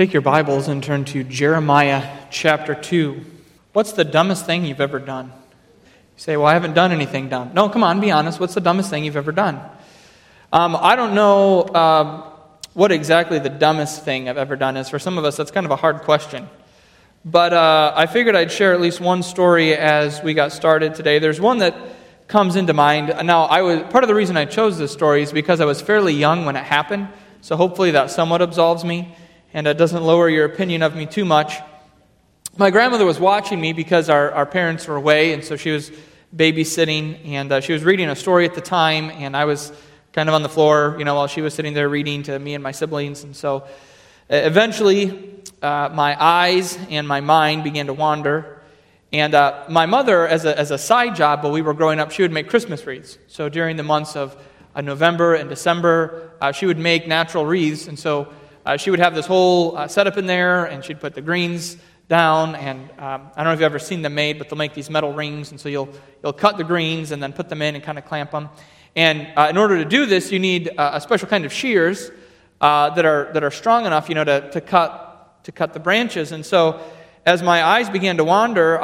Take your Bibles and turn to Jeremiah chapter 2. What's the dumbest thing you've ever done? You say, well, I haven't done anything dumb. No, come on, be honest. What's the dumbest thing you've ever done? I don't know what exactly the dumbest thing I've ever done is. For some of us, that's kind of a hard question. But I figured I'd share at least one story as we got started today. There's one that comes into mind. Now, part of the reason I chose this story is because I was fairly young when it happened. So hopefully that somewhat absolves me, and it doesn't lower your opinion of me too much. My grandmother was watching me because our parents were away, and so she was babysitting, and she was reading a story at the time, and I was kind of on the floor, while she was sitting there reading to me and my siblings. And so eventually my eyes and my mind began to wander. And my mother, as a side job while we were growing up, she would make Christmas wreaths. So during the months of November and December, she would make natural wreaths, and so she would have this whole setup in there, and she'd put the greens down, and I don't know if you've ever seen them made, but they'll make these metal rings, and so you'll cut the greens and then put them in and kind of clamp them. And in order to do this, you need a special kind of shears that are strong enough, to cut the branches. And so, as my eyes began to wander,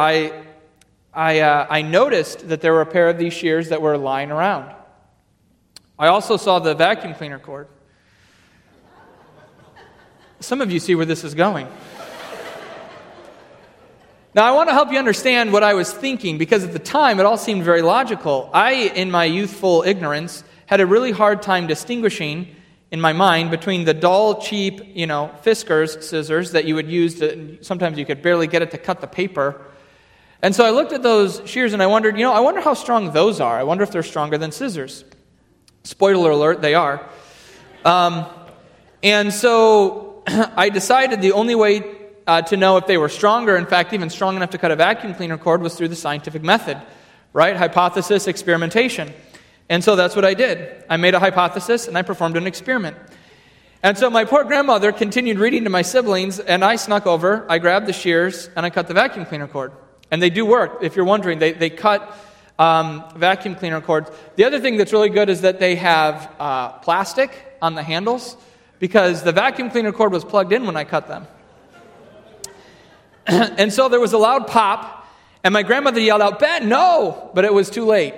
I noticed that there were a pair of these shears that were lying around. I also saw the vacuum cleaner cord. Some of you see where this is going. Now, I want to help you understand what I was thinking, because at the time, it all seemed very logical. I, in my youthful ignorance, had a really hard time distinguishing in my mind between the dull, cheap, Fiskars scissors that you would use sometimes you could barely get it to cut the paper. And so I looked at those shears and I wondered, I wonder how strong those are. I wonder if they're stronger than scissors. Spoiler alert, they are. And so I decided the only way to know if they were stronger, in fact, even strong enough to cut a vacuum cleaner cord, was through the scientific method, right? Hypothesis, experimentation. And so that's what I did. I made a hypothesis and I performed an experiment. And so my poor grandmother continued reading to my siblings, and I snuck over, I grabbed the shears, and I cut the vacuum cleaner cord. And they do work. If you're wondering, they cut vacuum cleaner cords. The other thing that's really good is that they have plastic on the handles, because the vacuum cleaner cord was plugged in when I cut them. And so there was a loud pop, and my grandmother yelled out, "Ben, no!" But it was too late.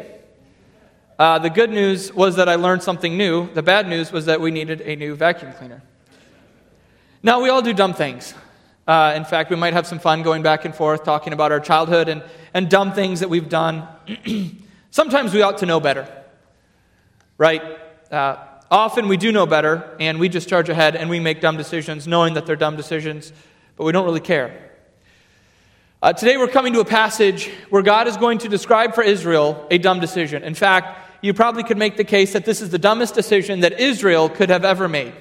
The good news was that I learned something new. The bad news was that we needed a new vacuum cleaner. Now, we all do dumb things. In fact, we might have some fun going back and forth, talking about our childhood and dumb things that we've done. Sometimes we ought to know better, right? Often we do know better, and we just charge ahead, and we make dumb decisions, knowing that they're dumb decisions, but we don't really care. Today we're coming to a passage where God is going to describe for Israel a dumb decision. In fact, you probably could make the case that this is the dumbest decision that Israel could have ever made.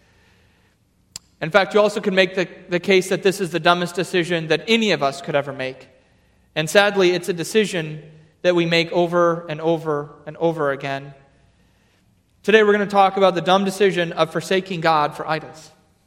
In fact, you also could make the case that this is the dumbest decision that any of us could ever make. And sadly, it's a decision that we make over and over and over again. Today we're going to talk about the dumb decision of forsaking God for idols.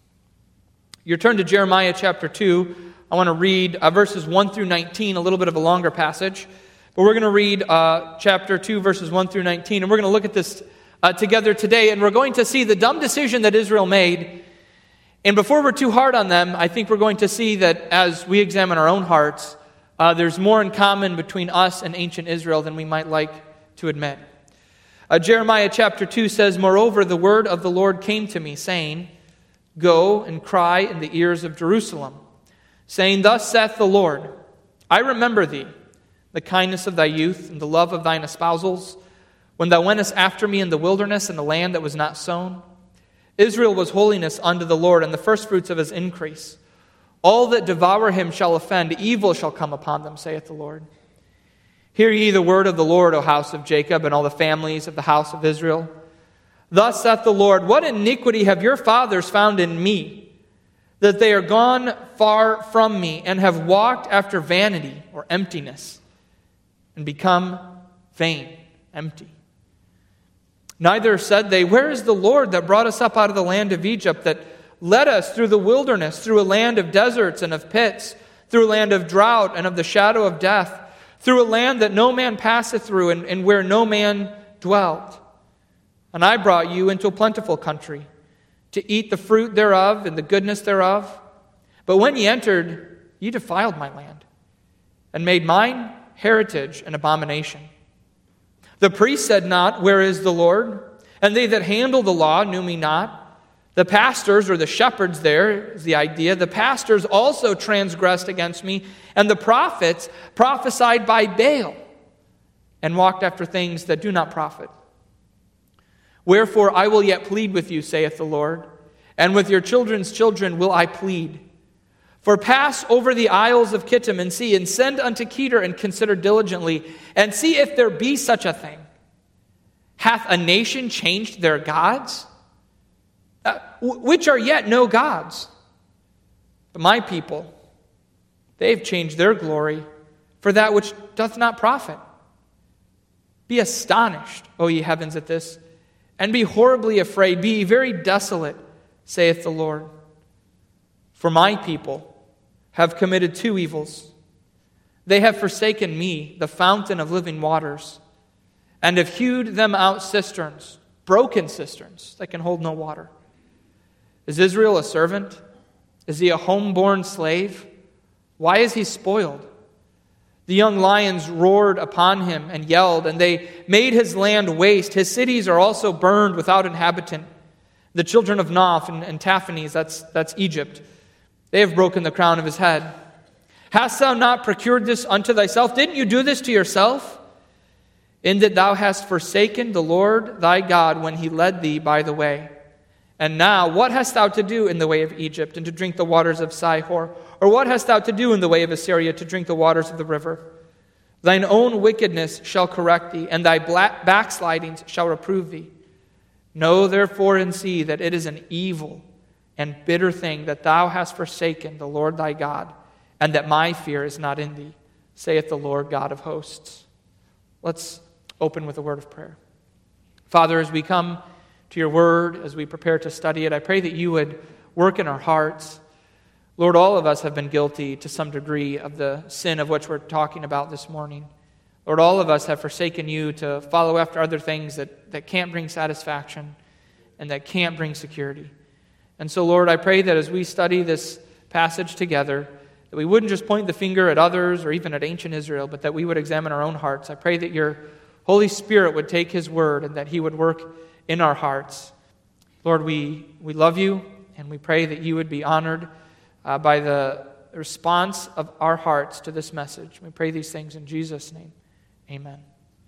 You turn to Jeremiah chapter 2. I want to read verses 1 through 19, a little bit of a longer passage. But we're going to read chapter 2, verses 1 through 19, and we're going to look at this together today, and we're going to see the dumb decision that Israel made. And before we're too hard on them, I think we're going to see that as we examine our own hearts, there's more in common between us and ancient Israel than we might like to admit. Jeremiah chapter 2 says, "Moreover, the word of the Lord came to me, saying, Go and cry in the ears of Jerusalem, saying, Thus saith the Lord, I remember thee, the kindness of thy youth, and the love of thine espousals, when thou wentest after me in the wilderness, in the land that was not sown. Israel was holiness unto the Lord, and the firstfruits of his increase. All that devour him shall offend, evil shall come upon them, saith the Lord. Hear ye the word of the Lord, O house of Jacob, and all the families of the house of Israel. Thus saith the Lord, What iniquity have your fathers found in me, that they are gone far from me, and have walked after vanity," or emptiness, "and become vain," empty. "Neither said they, Where is the Lord that brought us up out of the land of Egypt, that led us through the wilderness, through a land of deserts and of pits, through a land of drought and of the shadow of death, through a land that no man passeth through, and where no man dwelt? And I brought you into a plentiful country, to eat the fruit thereof and the goodness thereof. But when ye entered, ye defiled my land, and made mine heritage an abomination. The priest said not, Where is the Lord? And they that handle the law knew me not. The pastors, or the shepherds there is the idea, the pastors also transgressed against me, and the prophets prophesied by Baal, and walked after things that do not profit. Wherefore I will yet plead with you, saith the Lord, and with your children's children will I plead. For pass over the isles of Kittim and see, and send unto Kedar and consider diligently, and see if there be such a thing. Hath a nation changed their gods? Which are yet no gods. But my people, they have changed their glory for that which doth not profit. Be astonished, O ye heavens, at this, and be horribly afraid. Be ye very desolate, saith the Lord. For my people have committed two evils. They have forsaken me, the fountain of living waters, and have hewed them out cisterns, broken cisterns that can hold no water. Is Israel a servant? Is he a homeborn slave? Why is he spoiled? The young lions roared upon him and yelled, and they made his land waste. His cities are also burned without inhabitant. The children of Noph and Taphanes, that's Egypt, they have broken the crown of his head. Hast thou not procured this unto thyself? Didn't you do this to yourself? In that thou hast forsaken the Lord thy God when he led thee by the way. And now, what hast thou to do in the way of Egypt, and to drink the waters of Sihor? Or what hast thou to do in the way of Assyria, to drink the waters of the river? Thine own wickedness shall correct thee, and thy backslidings shall reprove thee. Know therefore and see that it is an evil and bitter thing that thou hast forsaken the Lord thy God, and that my fear is not in thee, saith the Lord God of hosts. Let's open with a word of prayer. Father, as we come to your word, as we prepare to study it, I pray that you would work in our hearts. Lord, all of us have been guilty to some degree of the sin of which we're talking about this morning. Lord, all of us have forsaken you to follow after other things that can't bring satisfaction and that can't bring security. And so, Lord, I pray that as we study this passage together, that we wouldn't just point the finger at others or even at ancient Israel, but that we would examine our own hearts. I pray that your Holy Spirit would take his word and that he would work in our hearts. Lord, we love you, and we pray that you would be honored by the response of our hearts to this message. We pray these things in Jesus' name. Amen.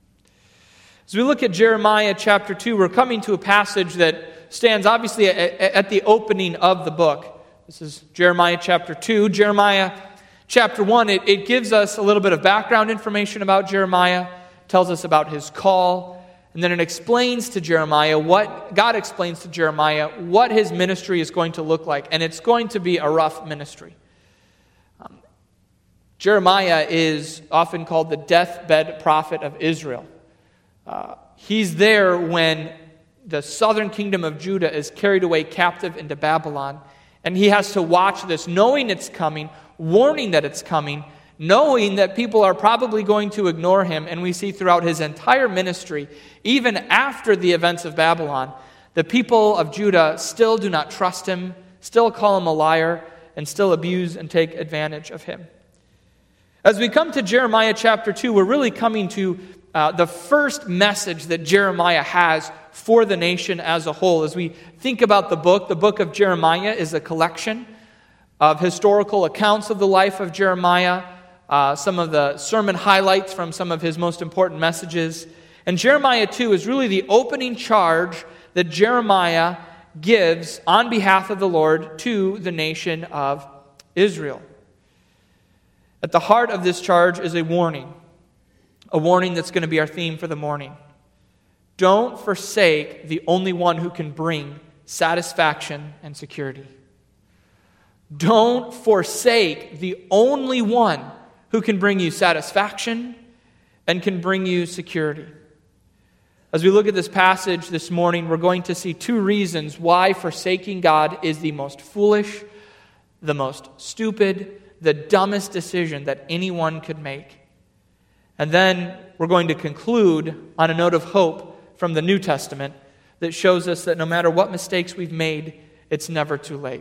As we look at Jeremiah chapter 2, we're coming to a passage that stands obviously at the opening of the book. This is Jeremiah chapter 2. Jeremiah chapter 1, it gives us a little bit of background information about Jeremiah, tells us about his call, and then it explains to Jeremiah God explains to Jeremiah what his ministry is going to look like, and it's going to be a rough ministry. Jeremiah is often called the deathbed prophet of Israel. He's there when the southern kingdom of Judah is carried away captive into Babylon, and he has to watch this, knowing it's coming, warning that it's coming, knowing that people are probably going to ignore him. And we see throughout his entire ministry, even after the events of Babylon, the people of Judah still do not trust him, still call him a liar, and still abuse and take advantage of him. As we come to Jeremiah chapter 2, we're really coming to the first message that Jeremiah has for the nation as a whole. As we think about the book of Jeremiah is a collection of historical accounts of the life of Jeremiah, some of the sermon highlights from some of his most important messages. And Jeremiah 2 is really the opening charge that Jeremiah gives on behalf of the Lord to the nation of Israel. At the heart of this charge is a warning that's going to be our theme for the morning. Don't forsake the only one who can bring satisfaction and security. Don't forsake the only one who can bring you satisfaction and can bring you security. As we look at this passage this morning, we're going to see two reasons why forsaking God is the most foolish, the most stupid, the dumbest decision that anyone could make. And then we're going to conclude on a note of hope from the New Testament that shows us that no matter what mistakes we've made, it's never too late.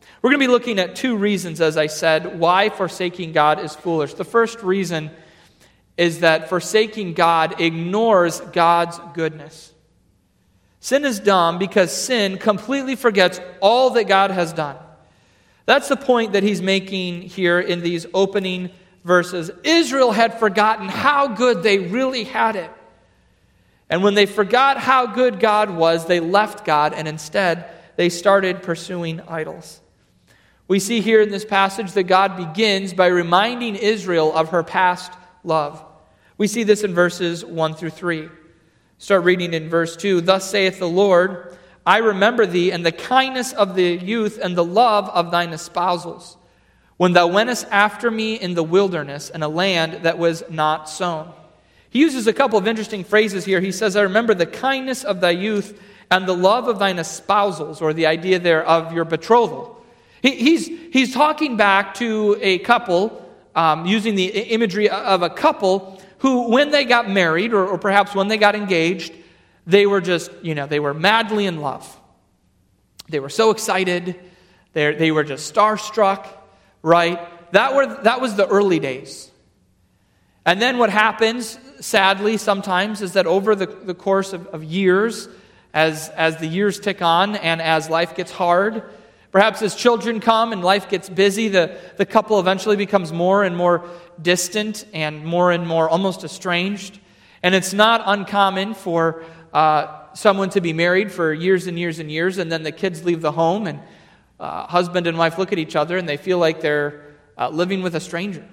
We're going to be looking at two reasons, as I said, why forsaking God is foolish. The first reason is that forsaking God ignores God's goodness. Sin is dumb because sin completely forgets all that God has done. That's the point that he's making here in these opening verses. Israel had forgotten how good they really had it. And when they forgot how good God was, they left God, and instead they started pursuing idols. We see here in this passage that God begins by reminding Israel of her past love. We see this in verses 1 through 3. Start reading in verse 2. Thus saith the Lord, I remember thee and the kindness of the youth and the love of thine espousals, when thou wentest after me in the wilderness in a land that was not sown. He uses a couple of interesting phrases here. He says, I remember the kindness of thy youth and the love of thine espousals, or the idea there of your betrothal. He's talking back to a couple, using the imagery of a couple who, when they got married, or perhaps when they got engaged, they were just, they were madly in love. They were so excited. They were just starstruck, right? That was the early days. And then what happens, sadly, sometimes, is that over the course of years, as the years tick on and as life gets hard, perhaps as children come and life gets busy, the couple eventually becomes more and more distant and more almost estranged. And it's not uncommon for someone to be married for years and years and years, and then the kids leave the home, and husband and wife look at each other and they feel like they're living with a stranger.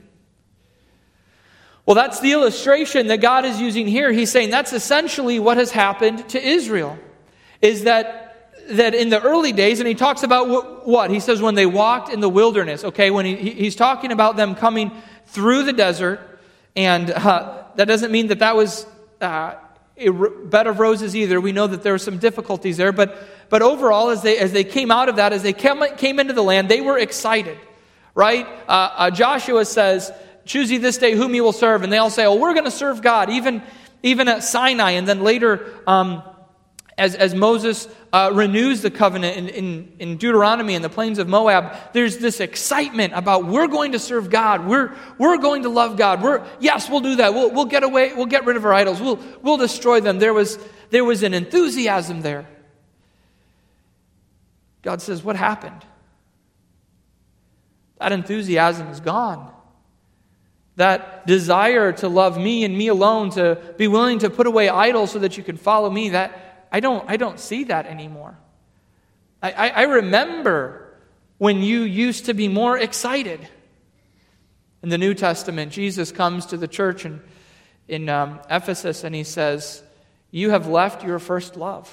Well, that's the illustration that God is using here. He's saying that's essentially what has happened to Israel, is that in the early days, and he talks about what? He says when they walked in the wilderness, okay, when he's talking about them coming through the desert, and that doesn't mean that was a bed of roses either. We know that there were some difficulties there, but overall, as they came out of that, as they came into the land, they were excited, right? Joshua says, choose ye this day whom you will serve. And they all say, oh, we're going to serve God, even at Sinai. And then later, as Moses renews the covenant in Deuteronomy and the plains of Moab, there's this excitement about we're going to serve God. We're going to love God. We'll do that. We'll get away. We'll get rid of our idols. We'll destroy them. There was an enthusiasm there. God says, what happened? That enthusiasm is gone. That desire to love me and me alone, to be willing to put away idols so that you can follow me, that I don't see that anymore. I remember when you used to be more excited. In the New Testament, Jesus comes to the church in Ephesus and he says, you have left your first love.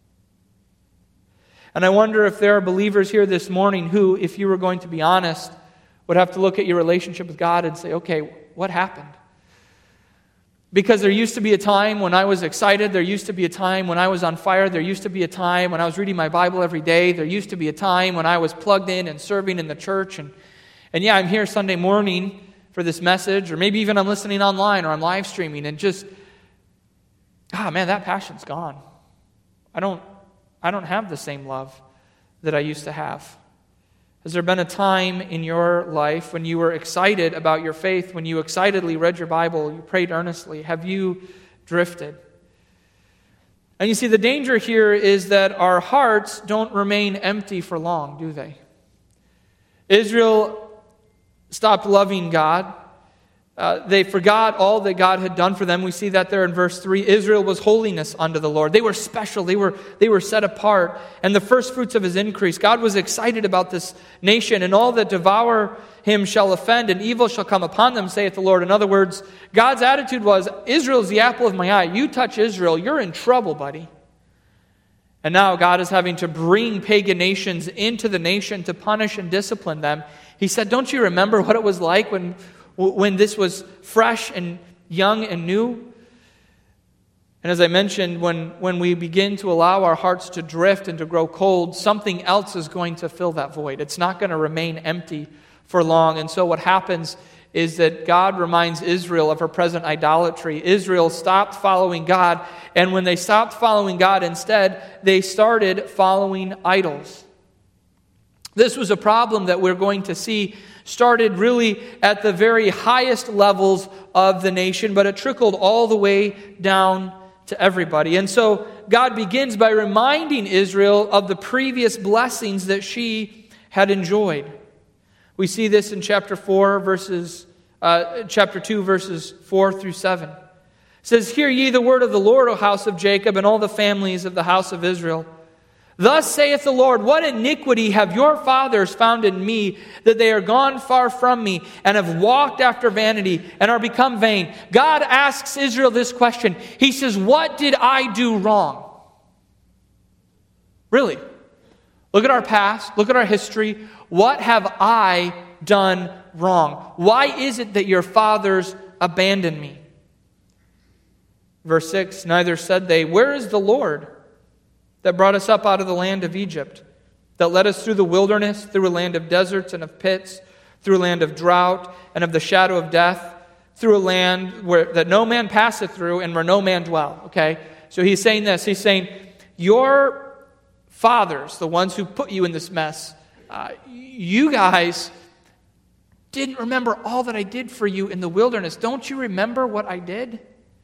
And I wonder if there are believers here this morning who, if you were going to be honest, would have to look at your relationship with God and say, okay, what happened? Because there used to be a time when I was excited. There used to be a time when I was on fire. There used to be a time when I was reading my Bible every day. There used to be a time when I was plugged in and serving in the church. And yeah, I'm here Sunday morning for this message, or maybe even I'm listening online or I'm live streaming, and just, that passion's gone. I don't have the same love that I used to have. Has there been a time in your life when you were excited about your faith, when you excitedly read your Bible, you prayed earnestly? Have you drifted? And you see, the danger here is that our hearts don't remain empty for long, do they? Israel stopped loving God. They forgot all that God had done for them. We see that there in verse 3. Israel was holiness unto the Lord. They were special. They were set apart. And the first fruits of his increase. God was excited about this nation. And all that devour him shall offend, and evil shall come upon them, saith the Lord. In other words, God's attitude was, Israel's the apple of my eye. You touch Israel, you're in trouble, buddy. And now God is having to bring pagan nations into the nation to punish and discipline them. He said, don't you remember what it was like when this was fresh and young and new? And as I mentioned, when we begin to allow our hearts to drift and to grow cold, something else is going to fill that void. It's not going to remain empty for long. And so what happens is that God reminds Israel of her present idolatry. Israel stopped following God, and when they stopped following God instead, they started following idols. This was a problem that we're going to see started really at the very highest levels of the nation, but it trickled all the way down to everybody. And so God begins by reminding Israel of the previous blessings that she had enjoyed. We see this in chapter 2, verses 4 through 7. It says, "Hear ye the word of the Lord, O house of Jacob, and all the families of the house of Israel. Thus saith the Lord, what iniquity have your fathers found in me, that they are gone far from me, and have walked after vanity, and are become vain?" God asks Israel this question. He says, what did I do wrong? Really? Look at our past. Look at our history. What have I done wrong? Why is it that your fathers abandoned me? Verse 6, "Neither said they, Where is the Lord that brought us up out of the land of Egypt, that led us through the wilderness, through a land of deserts and of pits, through a land of drought and of the shadow of death, through a land that no man passeth through and where no man dwell." Okay? So he's saying this. He's saying, your fathers, the ones who put you in this mess, you guys didn't remember all that I did for you in the wilderness. Don't you remember what I did?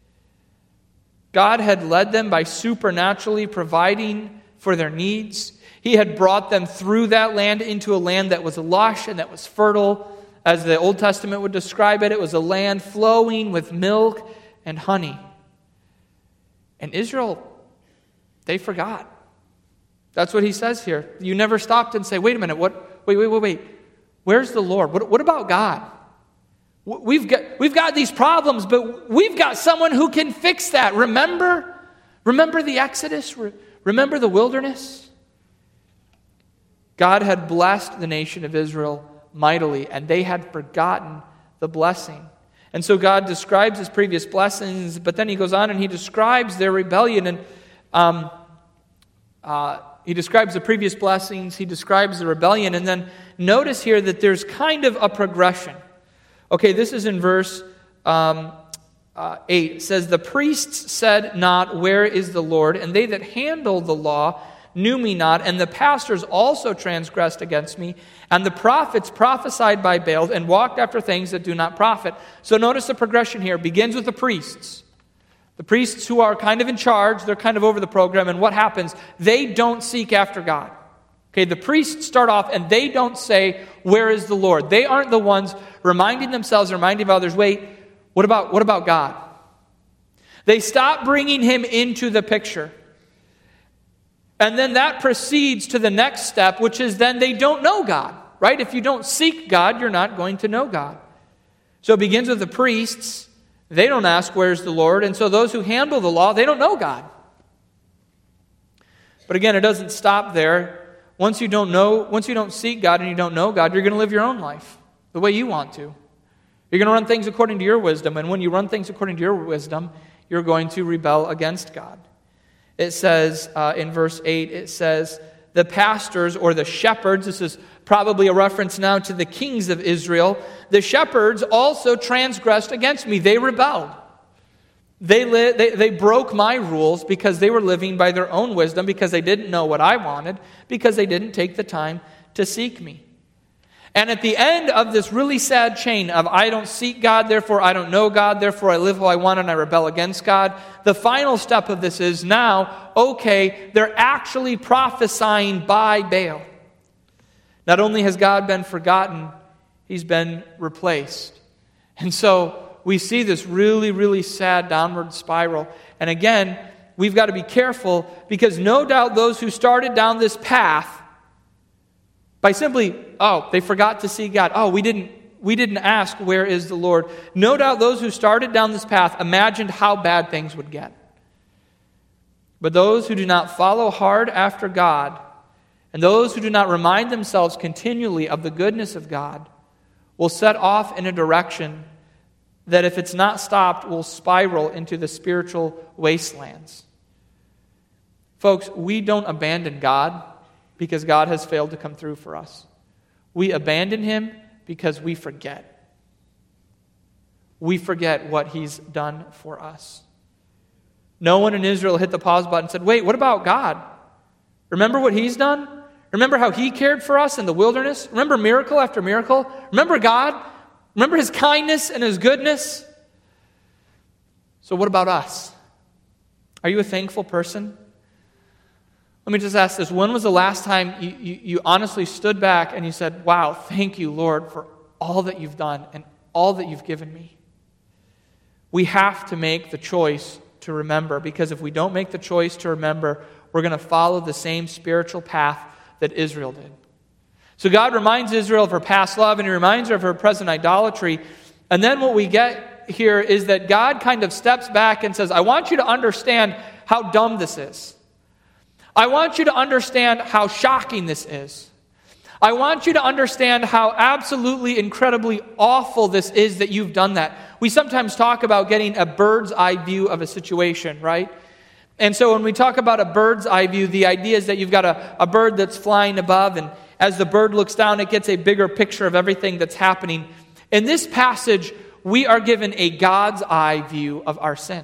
God had led them by supernaturally providing for their needs. He had brought them through that land into a land that was lush and that was fertile. As the Old Testament would describe it, it was a land flowing with milk and honey. And Israel, they forgot. That's what he says here. You never stopped and say, wait a minute, wait. Where's the Lord? What about God? We've got these problems, but we've got someone who can fix that. Remember the Exodus? Remember the wilderness? God had blessed the nation of Israel mightily, and they had forgotten the blessing. And so God describes his previous blessings, but then he goes on and he describes their rebellion. And he describes the previous blessings, he describes the rebellion, and then notice here that there's kind of a progression. Okay, this is in verse 8. It says, "The priests said not, Where is the Lord? And they that handled the law knew me not, and the pastors also transgressed against me, and the prophets prophesied by Baal, and walked after things that do not profit." So notice the progression here. It begins with the priests. The priests who are kind of in charge, they're kind of over the program, and what happens? They don't seek after God. Okay, the priests start off and they don't say, "Where is the Lord?" They aren't the ones reminding themselves, reminding others, wait, what about God? They stop bringing him into the picture. And then that proceeds to the next step, which is then they don't know God, right? If you don't seek God, you're not going to know God. So it begins with the priests. They don't ask, "Where's the Lord?" And so those who handle the law, they don't know God. But again, it doesn't stop there. Once you don't seek God and you don't know God, you're going to live your own life the way you want to. You're going to run things according to your wisdom, and when you run things according to your wisdom, you're going to rebel against God. It says in verse 8, it says, "The pastors," or the shepherds, this is probably a reference now to the kings of Israel, "the shepherds also transgressed against me." They rebelled. They broke my rules because they were living by their own wisdom, because they didn't know what I wanted, because they didn't take the time to seek me. And at the end of this really sad chain of I don't seek God, therefore I don't know God, therefore I live how I want and I rebel against God, the final step of this is now, okay, they're actually prophesying by Baal. Not only has God been forgotten, he's been replaced. And so we see this really, really sad downward spiral. And again, we've got to be careful, because no doubt those who started down this path by simply, they forgot to see God. We didn't ask, "Where is the Lord?" No doubt those who started down this path imagined how bad things would get. But those who do not follow hard after God, and those who do not remind themselves continually of the goodness of God, will set off in a direction that, if it's not stopped, will spiral into the spiritual wastelands. Folks, we don't abandon God because God has failed to come through for us. We abandon him because we forget. We forget what he's done for us. No one in Israel hit the pause button and said, "Wait, what about God? Remember what he's done? Remember how he cared for us in the wilderness? Remember miracle after miracle? Remember God? Remember his kindness and his goodness? So what about us? Are you a thankful person? Let me just ask this. When was the last time you honestly stood back and you said, wow, thank you, Lord, for all that you've done and all that you've given me? We have to make the choice to remember, because if we don't make the choice to remember, we're going to follow the same spiritual path that Israel did. So God reminds Israel of her past love, and he reminds her of her present idolatry. And then what we get here is that God kind of steps back and says, I want you to understand how dumb this is. I want you to understand how shocking this is. I want you to understand how absolutely incredibly awful this is that you've done that. We sometimes talk about getting a bird's eye view of a situation, right? And so when we talk about a bird's eye view, the idea is that you've got a bird that's flying above, and as the bird looks down, it gets a bigger picture of everything that's happening. In this passage, we are given a God's eye view of our sin.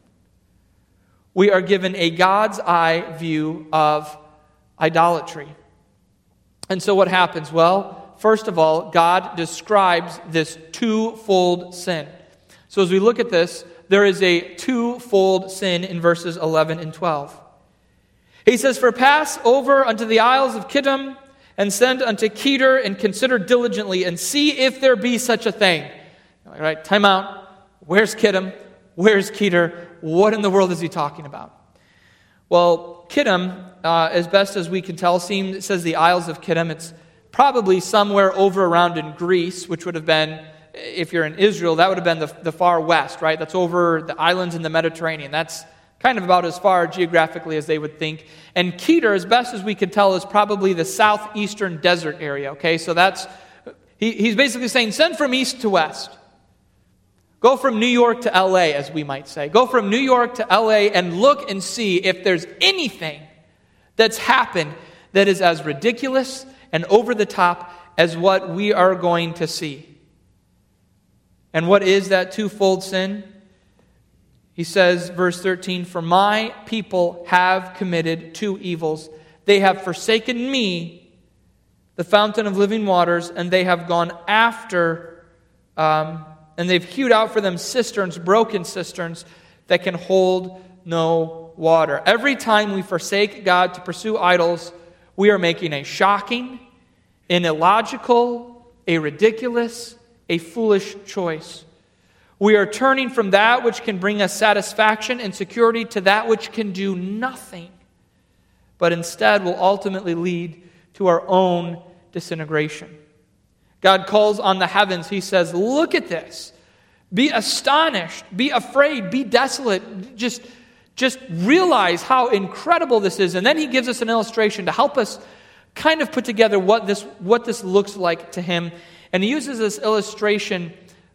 We are given a God's eye view of idolatry. And so what happens? Well, first of all, God describes this twofold sin. So as we look at this, there is a twofold sin in verses 11 and 12. He says, For pass over unto the isles of Kittim, and send unto Kedar, and consider diligently, and see if there be such a thing. All right, time out. Where's Kittim? Where's Kedar? What in the world is he talking about? Well, Kittim, as best as we can tell, it says the Isles of Kittim. It's probably somewhere over around in Greece, which would have been, if you're in Israel, that would have been the far west, right? That's over the islands in the Mediterranean. That's kind of about as far geographically as they would think. And Kedar, as best as we can tell, is probably the southeastern desert area, okay? So he's basically saying, send from east to west. Go from New York to L.A., as we might say. Go from New York to L.A. and look and see if there's anything that's happened that is as ridiculous and over the top as what we are going to see. And what is that twofold sin? He says, verse 13, For my people have committed two evils. They have forsaken me, the fountain of living waters, and they have gone after and they've hewed out for them cisterns, broken cisterns, that can hold no water. Every time we forsake God to pursue idols, we are making a shocking, an illogical, a ridiculous, a foolish choice. We are turning from that which can bring us satisfaction and security to that which can do nothing, but instead will ultimately lead to our own disintegration. God calls on the heavens. He says, look at this. Be astonished. Be afraid. Be desolate. Just realize how incredible this is. And then he gives us an illustration to help us kind of put together what this looks like to him. And he uses this illustration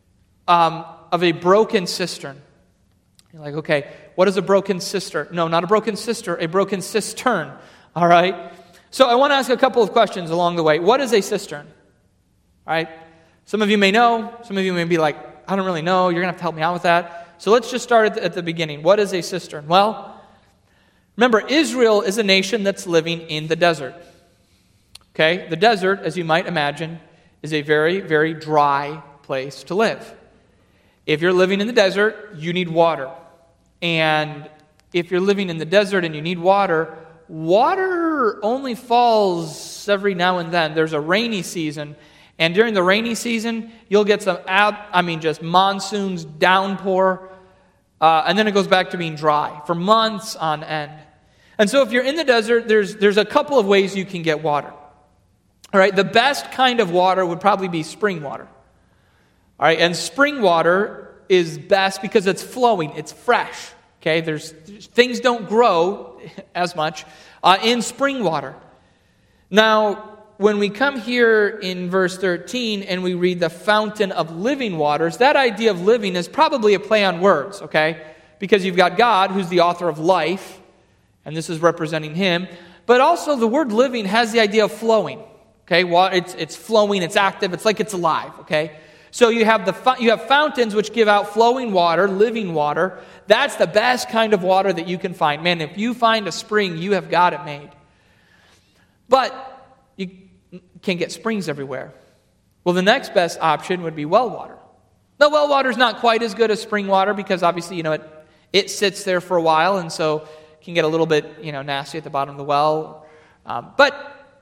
of a broken cistern. You're like, okay, what is a broken cistern? No, not a broken sister, a broken cistern. All right? So I want to ask a couple of questions along the way. What is a cistern? All right? Some of you may know. Some of you may be like, I don't really know. You're going to have to help me out with that. So let's just start at the beginning. What is a cistern? Well, remember, Israel is a nation that's living in the desert. Okay? The desert, as you might imagine, is a very, very dry place to live. If you're living in the desert, you need water. And if you're living in the desert and you need water, water only falls every now and then. There's a rainy season, and during the rainy season, you'll get some, just monsoons, downpour, and then it goes back to being dry for months on end. And so if you're in the desert, there's a couple of ways you can get water. All right, the best kind of water would probably be spring water. All right, and spring water is best because it's flowing, it's fresh. Okay, things don't grow as much in spring water. Now, when we come here in verse 13 and we read the fountain of living waters, that idea of living is probably a play on words, okay? Because you've got God, who's the author of life, and this is representing him, but also the word living has the idea of flowing, okay? It's flowing, it's active, it's like it's alive, okay? So you have fountains which give out flowing water, living water. That's the best kind of water that you can find. Man, if you find a spring, you have got it made. But you can't get springs everywhere. Well, the next best option would be well water. Now, well water is not quite as good as spring water because obviously, it sits there for a while, and so it can get a little bit, nasty at the bottom of the well. But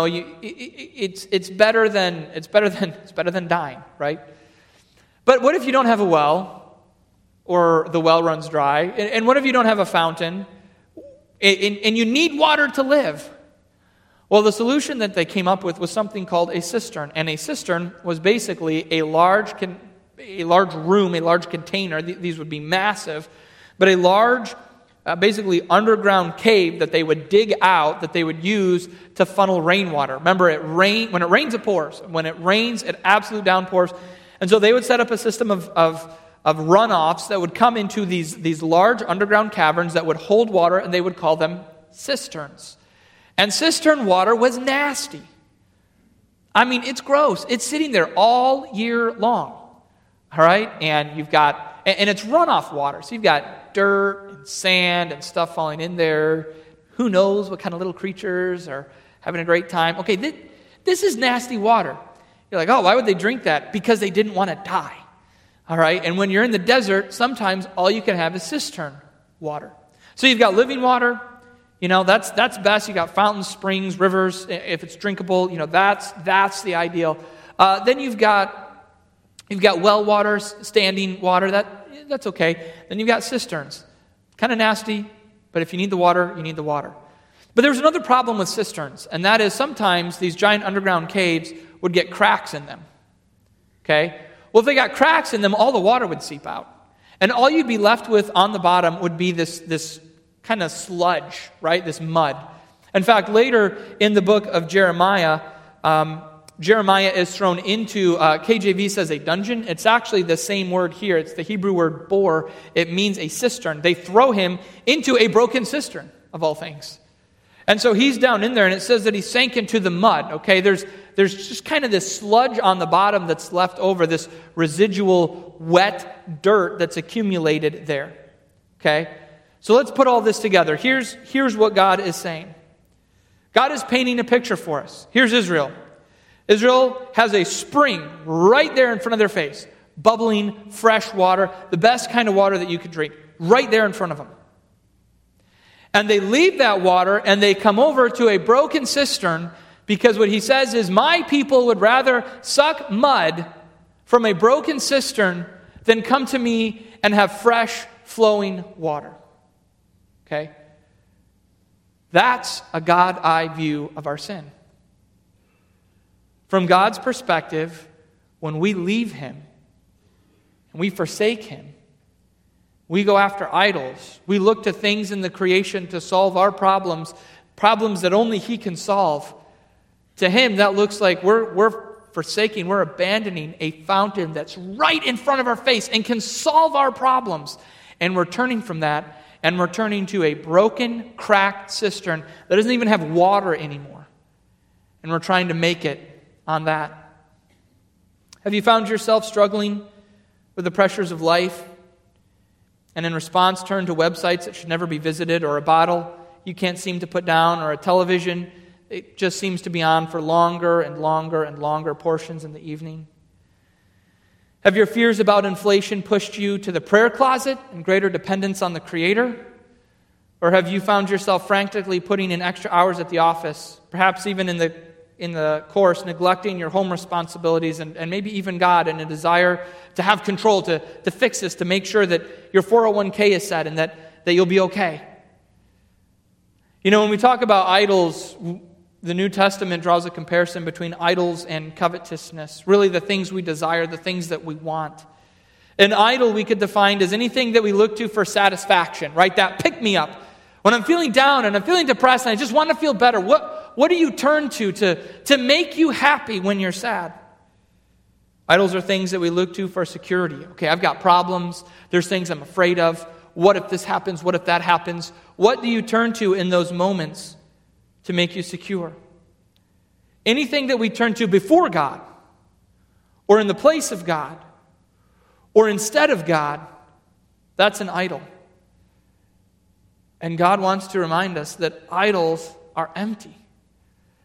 it's better than dying, right? But what if you don't have a well, or the well runs dry? And what if you don't have a fountain, and you need water to live? Well, the solution that they came up with was something called a cistern. And a cistern was basically a large room, a large container. These would be massive. But a large, basically underground cave that they would dig out, that they would use to funnel rainwater. Remember, when it rains, it pours. When it rains, it absolute downpours. And so they would set up a system of runoffs that would come into these large underground caverns that would hold water, and they would call them cisterns. And cistern water was nasty. I mean, it's gross. It's sitting there all year long. All right? And and it's runoff water. So you've got dirt and sand and stuff falling in there. Who knows what kind of little creatures are having a great time. Okay, this is nasty water. You're like, oh, why would they drink that? Because they didn't want to die. All right? And when you're in the desert, sometimes all you can have is cistern water. So you've got living water. That's best. You got fountains, springs, rivers. If it's drinkable, that's the ideal. Then you've got well water, standing water. That's okay. Then you've got cisterns. Kind of nasty, but if you need the water, you need the water. But there's another problem with cisterns, and that is sometimes these giant underground caves would get cracks in them. Okay? Well, if they got cracks in them, all the water would seep out. And all you'd be left with on the bottom would be this kind of sludge, right? This mud. In fact, later in the book of Jeremiah, Jeremiah is thrown into, KJV says a dungeon. It's actually the same word here. It's the Hebrew word bor. It means a cistern. They throw him into a broken cistern, of all things. And so he's down in there, and it says that he sank into the mud. Okay, there's just kind of this sludge on the bottom that's left over, this residual wet dirt that's accumulated there. Okay? So let's put all this together. Here's what God is saying. God is painting a picture for us. Here's Israel. Israel has a spring right there in front of their face, bubbling fresh water, the best kind of water that you could drink, right there in front of them. And they leave that water and they come over to a broken cistern because what he says is, my people would rather suck mud from a broken cistern than come to me and have fresh flowing water. Okay? That's a God-eye view of our sin. From God's perspective, when we leave Him and we forsake Him, we go after idols. We look to things in the creation to solve our problems that only He can solve. To Him, that looks like we're forsaking, we're abandoning a fountain that's right in front of our face and can solve our problems. And we're turning from that, and we're turning to a broken, cracked cistern that doesn't even have water anymore. And we're trying to make it on that. Have you found yourself struggling with the pressures of life, and in response turned to websites that should never be visited, or a bottle you can't seem to put down, or a television it just seems to be on for longer and longer and longer portions in the evening? Have your fears about inflation pushed you to the prayer closet and greater dependence on the Creator? Or have you found yourself frantically putting in extra hours at the office, perhaps even in the course, neglecting your home responsibilities and maybe even God, in a desire to have control, to fix this, to make sure that your 401k is set and that you'll be okay? When we talk about idols, the New Testament draws a comparison between idols and covetousness, really the things we desire, the things that we want. An idol we could define as anything that we look to for satisfaction, right? That pick-me-up. When I'm feeling down and I'm feeling depressed and I just want to feel better, what do you turn to make you happy when you're sad? Idols are things that we look to for security. Okay, I've got problems. There's things I'm afraid of. What if this happens? What if that happens? What do you turn to in those moments to make you secure? Anything that we turn to before God, or in the place of God, or instead of God, that's an idol. And God wants to remind us that idols are empty.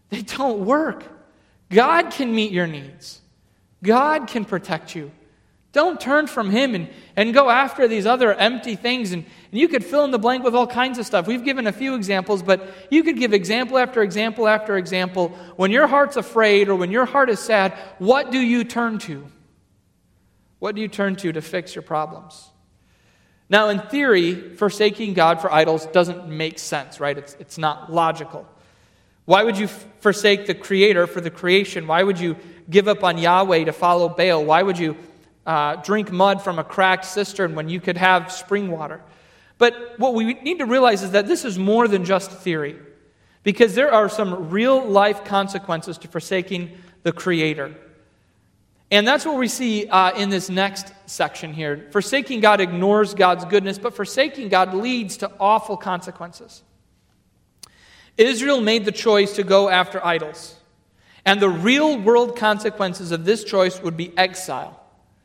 They don't work. God can meet your needs. God can protect you. Don't turn from Him and go after these other empty things. And you could fill in the blank with all kinds of stuff. We've given a few examples, but you could give example after example after example. When your heart's afraid or when your heart is sad, what do you turn to? What do you turn to fix your problems? Now, in theory, forsaking God for idols doesn't make sense, right? It's not logical. Why would you forsake the Creator for the creation? Why would you give up on Yahweh to follow Baal? Why would you drink mud from a cracked cistern when you could have spring water? But what we need to realize is that this is more than just theory, because there are some real-life consequences to forsaking the Creator. And that's what we see in this next section here. Forsaking God ignores God's goodness, but forsaking God leads to awful consequences. Israel made the choice to go after idols. And the real-world consequences of this choice would be exile.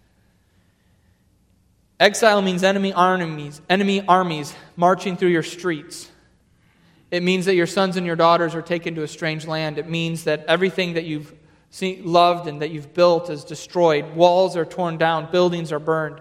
Exile means enemy armies marching through your streets. It means that your sons and your daughters are taken to a strange land. It means that everything that you've loved and that you've built is destroyed. Walls are torn down. Buildings are burned.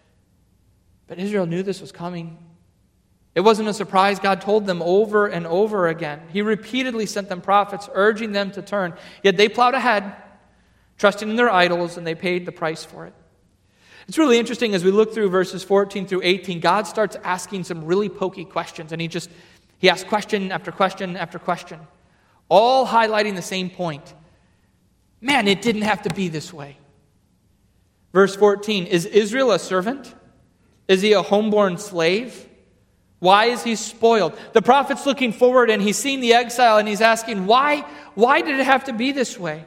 But Israel knew this was coming. It wasn't a surprise. God told them over and over again. He repeatedly sent them prophets, urging them to turn. Yet they plowed ahead, trusting in their idols, and they paid the price for it. It's really interesting as we look through verses 14 through 18, God starts asking some really pokey questions. And he asks question after question after question, all highlighting the same point. Man, it didn't have to be this way. Verse 14, is Israel a servant? Is he a homeborn slave? Why is he spoiled? The prophet's looking forward and he's seeing the exile and he's asking, why did it have to be this way?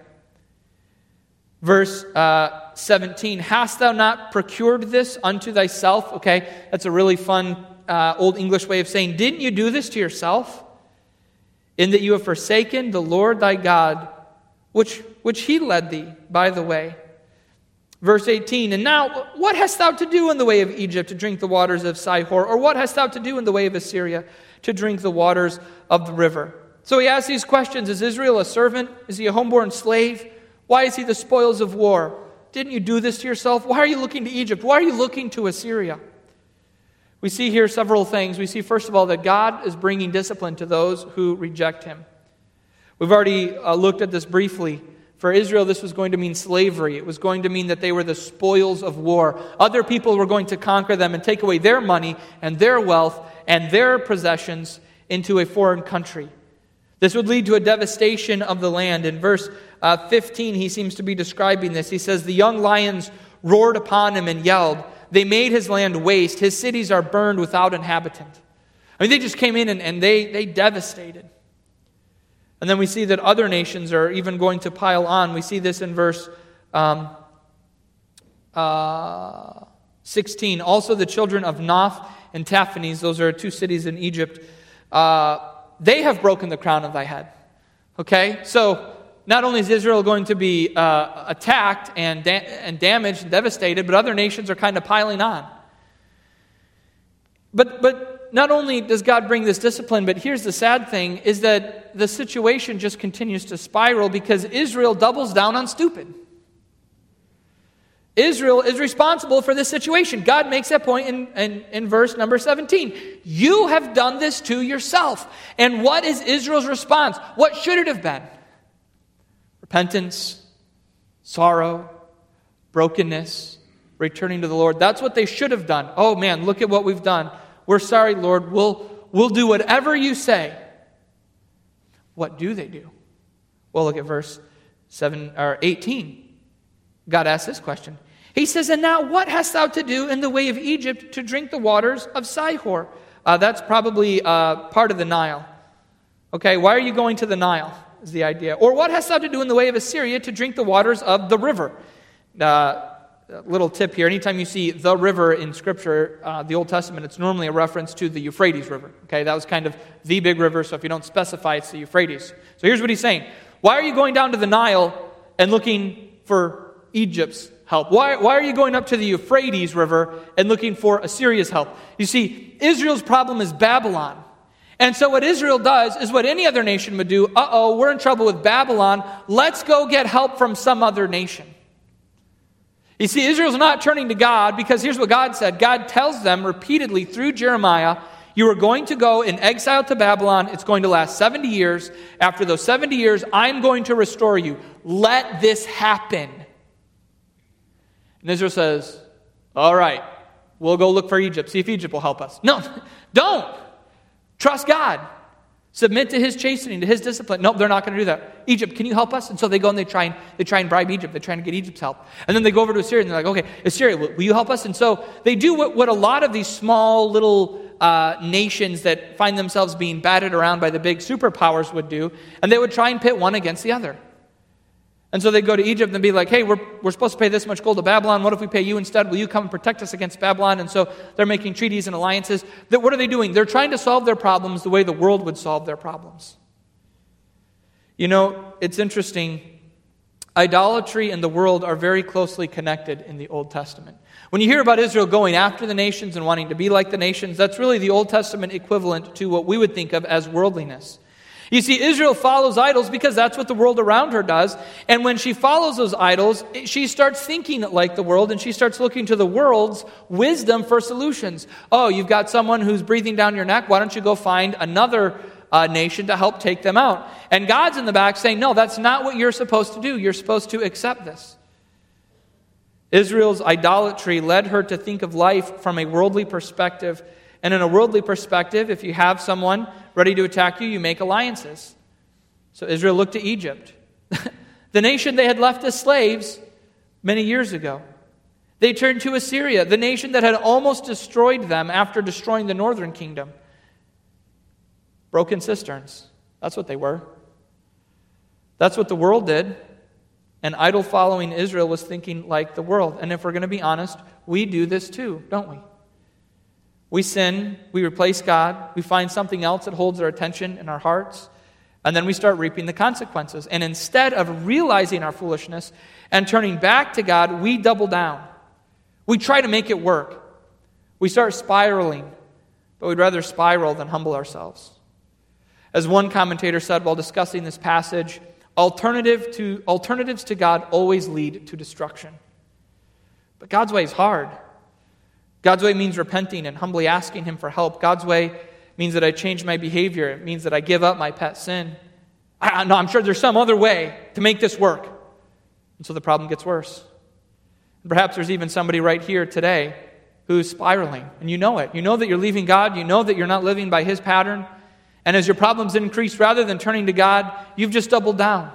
Verse 17, hast thou not procured this unto thyself? Okay, that's a really fun Old English way of saying, didn't you do this to yourself? In that you have forsaken the Lord thy God, which he led thee by the way. Verse 18, and now what hast thou to do in the way of Egypt to drink the waters of Sihor? Or what hast thou to do in the way of Assyria to drink the waters of the river? So he asks these questions. Is Israel a servant? Is he a homeborn slave? Why is he the spoils of war? Didn't you do this to yourself? Why are you looking to Egypt? Why are you looking to Assyria? We see here several things. We see, first of all, that God is bringing discipline to those who reject Him. We've already looked at this briefly. For Israel, this was going to mean slavery. It was going to mean that they were the spoils of war. Other people were going to conquer them and take away their money and their wealth and their possessions into a foreign country. This would lead to a devastation of the land. In verse 15, he seems to be describing this. He says, the young lions roared upon him and yelled. They made his land waste. His cities are burned without inhabitant. I mean, they just came in and they devastated. And then we see that other nations are even going to pile on. We see this in verse 16. Also the children of Noph and Taphanes, those are two cities in Egypt, they have broken the crown of thy head. Okay? So not only is Israel going to be attacked and damaged and devastated, but other nations are kind of piling on. But not only does God bring this discipline, but here's the sad thing, is that the situation just continues to spiral because Israel doubles down on stupid. Israel is responsible for this situation. God makes that point in verse number 17. You have done this to yourself. And what is Israel's response? What should it have been? Repentance, sorrow, brokenness, returning to the Lord. That's what they should have done. Oh man, look at what we've done. We're sorry, Lord. We'll do whatever you say. What do they do? Well, look at verse 18. God asks this question. He says, and now what hast thou to do in the way of Egypt to drink the waters of Sihor? That's probably part of the Nile. Okay, why are you going to the Nile is the idea. Or what hast thou to do in the way of Assyria to drink the waters of the river? Little tip here, anytime you see the river in Scripture, the Old Testament, it's normally a reference to the Euphrates River. Okay, that was kind of the big river, so if you don't specify, it's the Euphrates. So here's what he's saying. Why are you going down to the Nile and looking for Egypt's help? Why are you going up to the Euphrates River and looking for Assyria's help? You see, Israel's problem is Babylon. And so what Israel does is what any other nation would do. Uh-oh, we're in trouble with Babylon. Let's go get help from some other nation. You see, Israel's not turning to God because here's what God said. God tells them repeatedly through Jeremiah, you are going to go in exile to Babylon. It's going to last 70 years. After those 70 years, I'm going to restore you. Let this happen. And Israel says, all right, we'll go look for Egypt. See if Egypt will help us. No, don't. Trust God. Submit to His chastening, to His discipline. Nope, they're not going to do that. Egypt, can you help us? And so they go and they try and bribe Egypt. They're trying to get Egypt's help. And then they go over to Assyria and they're like, okay, Assyria, will you help us? And so they do what a lot of these small little nations that find themselves being batted around by the big superpowers would do. And they would try and pit one against the other. And so they go to Egypt and be like, hey, we're supposed to pay this much gold to Babylon. What if we pay you instead? Will you come and protect us against Babylon? And so they're making treaties and alliances. What are they doing? They're trying to solve their problems the way the world would solve their problems. You know, it's interesting. Idolatry and the world are very closely connected in the Old Testament. When you hear about Israel going after the nations and wanting to be like the nations, that's really the Old Testament equivalent to what we would think of as worldliness. You see, Israel follows idols because that's what the world around her does. And when she follows those idols, she starts thinking like the world, and she starts looking to the world's wisdom for solutions. Oh, you've got someone who's breathing down your neck. Why don't you go find another nation to help take them out? And God's in the back saying, no, that's not what you're supposed to do. You're supposed to accept this. Israel's idolatry led her to think of life from a worldly perspective. And in a worldly perspective, if you have someone ready to attack you, you make alliances. So Israel looked to Egypt, the nation they had left as slaves many years ago. They turned to Assyria, the nation that had almost destroyed them after destroying the northern kingdom. Broken cisterns. That's what they were. That's what the world did. And idol-following Israel was thinking like the world. And if we're going to be honest, we do this too, don't we? We sin, we replace God, we find something else that holds our attention in our hearts, and then we start reaping the consequences. And instead of realizing our foolishness and turning back to God, we double down. We try to make it work. We start spiraling, but we'd rather spiral than humble ourselves. As one commentator said while discussing this passage, alternatives to God always lead to destruction. But God's way is hard. God's way means repenting and humbly asking Him for help. God's way means that I change my behavior. It means that I give up my pet sin. I'm sure there's some other way to make this work. And so the problem gets worse. And perhaps there's even somebody right here today who's spiraling. And you know it. You know that you're leaving God. You know that you're not living by His pattern. And as your problems increase, rather than turning to God, you've just doubled down.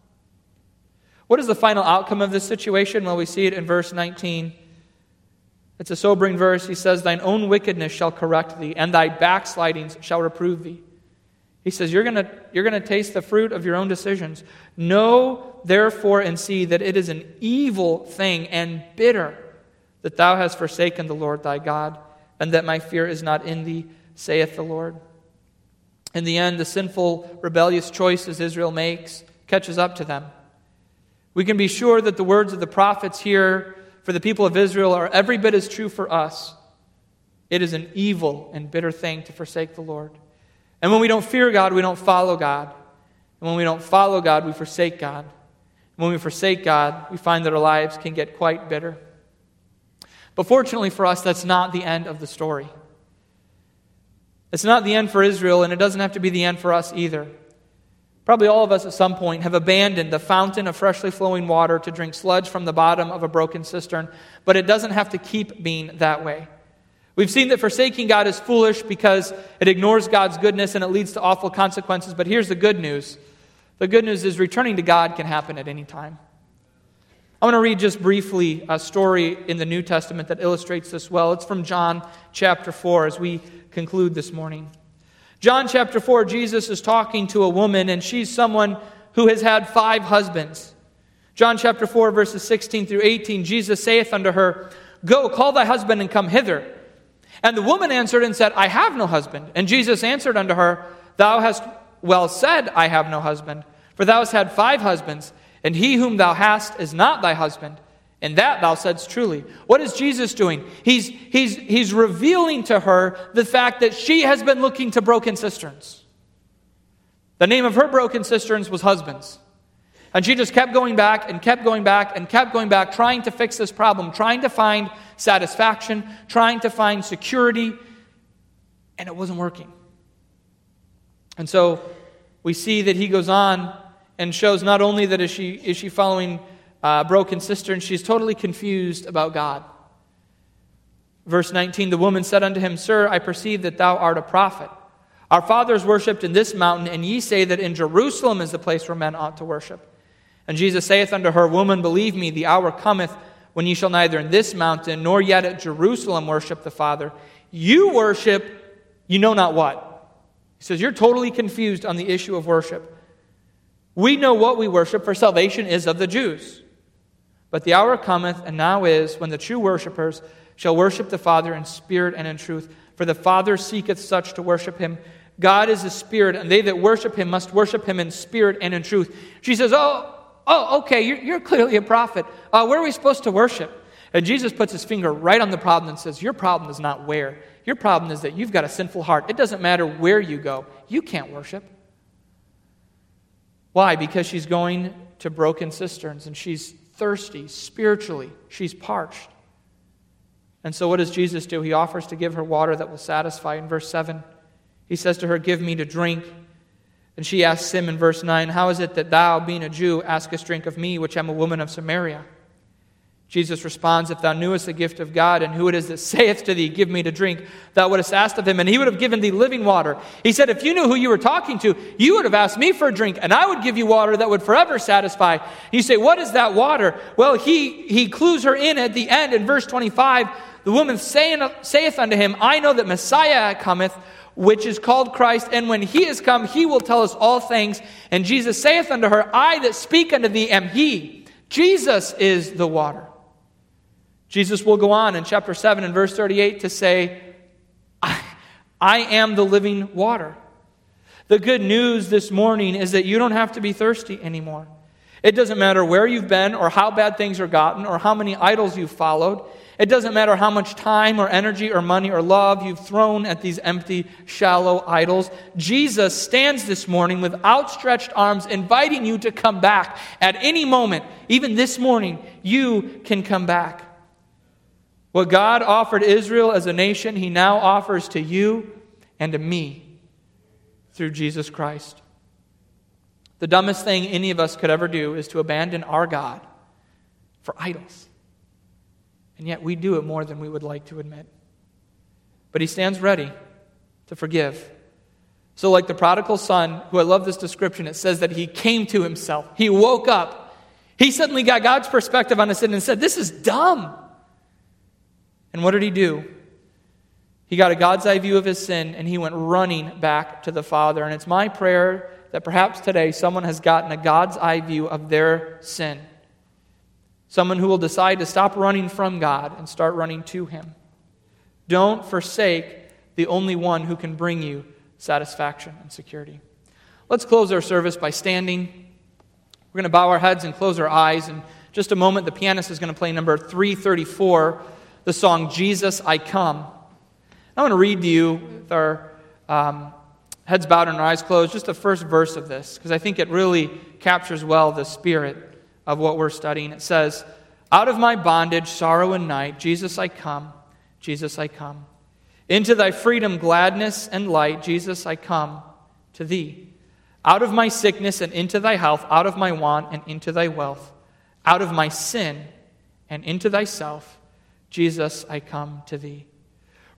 What is the final outcome of this situation? Well, we see it in verse 19. It's a sobering verse. He says, thine own wickedness shall correct thee, and thy backslidings shall reprove thee. He says, you're going to taste the fruit of your own decisions. Know, therefore, and see that it is an evil thing and bitter that thou hast forsaken the Lord thy God, and that my fear is not in thee, saith the Lord. In the end, the sinful, rebellious choices Israel makes catches up to them. We can be sure that the words of the prophets here for the people of Israel are every bit as true for us. It is an evil and bitter thing to forsake the Lord. And when we don't fear God, we don't follow God. And when we don't follow God, we forsake God. And when we forsake God, we find that our lives can get quite bitter. But fortunately for us, that's not the end of the story. It's not the end for Israel, and it doesn't have to be the end for us either. Probably all of us at some point have abandoned the fountain of freshly flowing water to drink sludge from the bottom of a broken cistern, but it doesn't have to keep being that way. We've seen that forsaking God is foolish because it ignores God's goodness and it leads to awful consequences, but here's the good news. The good news is returning to God can happen at any time. I want to read just briefly a story in the New Testament that illustrates this well. It's from John chapter 4 as we conclude this morning. John chapter 4, Jesus is talking to a woman, and she's someone who has had 5 husbands. John chapter 4, verses 16 through 18, Jesus saith unto her, go, call thy husband and come hither. And the woman answered and said, I have no husband. And Jesus answered unto her, thou hast well said, I have no husband. For thou hast had 5 husbands, and he whom thou hast is not thy husband. And that thou saidst truly. What is Jesus doing? He's revealing to her the fact that she has been looking to broken cisterns. The name of her broken cisterns was husbands. And she just kept going back and kept going back and kept going back, trying to fix this problem, trying to find satisfaction, trying to find security, and it wasn't working. And so we see that he goes on and shows not only that is she following broken cisterns, she's totally confused about God. Verse 19, the woman said unto him, Sir, I perceive that thou art a prophet. Our fathers worshipped in this mountain, and ye say that in Jerusalem is the place where men ought to worship. And Jesus saith unto her, Woman, believe me, the hour cometh when ye shall neither in this mountain nor yet at Jerusalem worship the Father. You worship, you know not what. He says, you're totally confused on the issue of worship. We know what we worship, for salvation is of the Jews. But the hour cometh, and now is, when the true worshipers shall worship the Father in spirit and in truth. For the Father seeketh such to worship him. God is a spirit, and they that worship him must worship him in spirit and in truth. She says, okay, you're clearly a prophet. Where are we supposed to worship? And Jesus puts his finger right on the problem and says, your problem is not where. Your problem is that you've got a sinful heart. It doesn't matter where you go. You can't worship. Why? Because she's going to broken cisterns, and she's thirsty spiritually. She's parched. And so what does Jesus do? He offers to give her water that will satisfy. In verse 7, he says to her, Give me to drink. And she asks him in verse 9, How is it that thou, being a Jew, askest drink of me, which am a woman of Samaria? Jesus responds, If thou knewest the gift of God, and who it is that saith to thee, Give me to drink, thou wouldst asked of him, and he would have given thee living water. He said, if you knew who you were talking to, you would have asked me for a drink, and I would give you water that would forever satisfy. You say, what is that water? Well, he clues her in at the end in verse 25. The woman saith unto him, I know that Messiah cometh, which is called Christ, and when he is come, he will tell us all things. And Jesus saith unto her, I that speak unto thee am he. Jesus is the water. Jesus will go on in chapter 7 and verse 38 to say, I am the living water. The good news this morning is that you don't have to be thirsty anymore. It doesn't matter where you've been or how bad things are gotten or how many idols you've followed. It doesn't matter how much time or energy or money or love you've thrown at these empty, shallow idols. Jesus stands this morning with outstretched arms inviting you to come back at any moment. Even this morning, you can come back. What God offered Israel as a nation, he now offers to you and to me through Jesus Christ. The dumbest thing any of us could ever do is to abandon our God for idols. And yet we do it more than we would like to admit. But he stands ready to forgive. So like the prodigal son, who I love this description, it says that he came to himself. He woke up. He suddenly got God's perspective on his sin and said, this is dumb. And what did he do? He got a God's eye view of his sin, and he went running back to the Father. And it's my prayer that perhaps today someone has gotten a God's eye view of their sin. Someone who will decide to stop running from God and start running to him. Don't forsake the only one who can bring you satisfaction and security. Let's close our service by standing. We're going to bow our heads and close our eyes. In just a moment, the pianist is going to play number 334, the song, Jesus, I Come. I want to read to you, with our heads bowed and our eyes closed, just the first verse of this, because I think it really captures well the spirit of what we're studying. It says, out of my bondage, sorrow, and night, Jesus, I come. Jesus, I come. Into thy freedom, gladness, and light, Jesus, I come to thee. Out of my sickness and into thy health, out of my want and into thy wealth, out of my sin and into thyself, Jesus, I come to thee.